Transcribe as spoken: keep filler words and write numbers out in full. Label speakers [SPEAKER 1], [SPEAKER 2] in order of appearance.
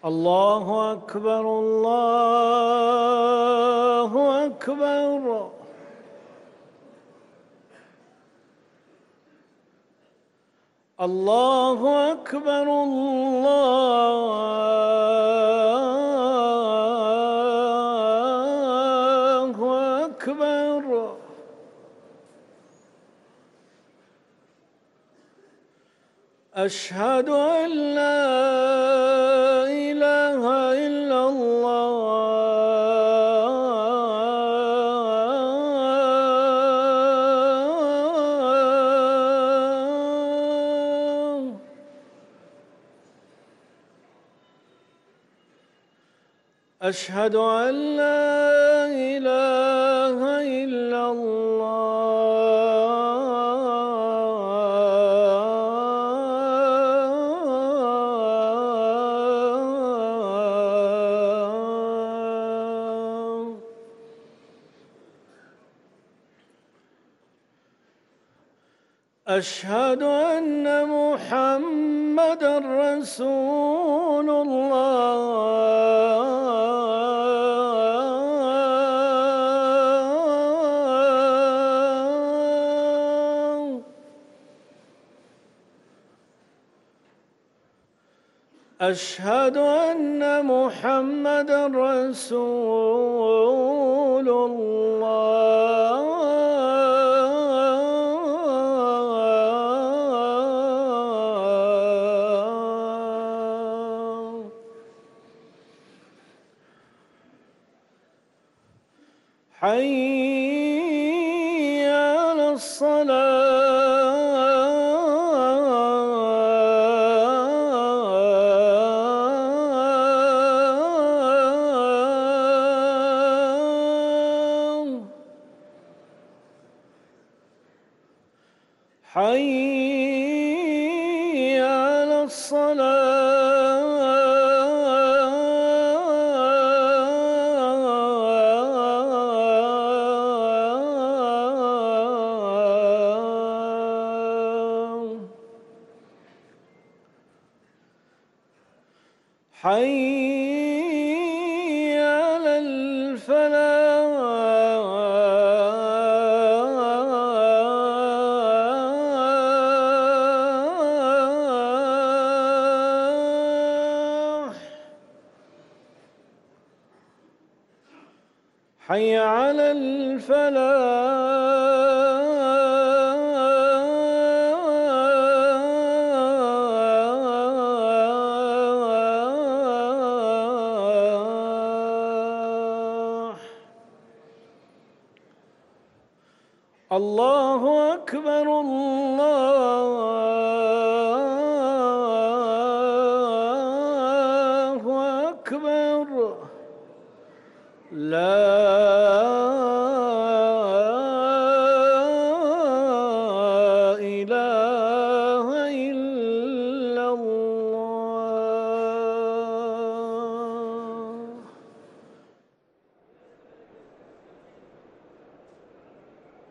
[SPEAKER 1] الله أكبر الله أكبر. الله أكبر الله أكبر. أشهد أن لا إله إلا الله أشهد أن لا إله إلا الله. أشهد أن محمدًا رسول الله. أشهد أن محمدًا رسول الله. حي على الصلاة. حي على الصلاة. حي على الفلاح. حي على الفلاح. الله أكبر الله أكبر. لا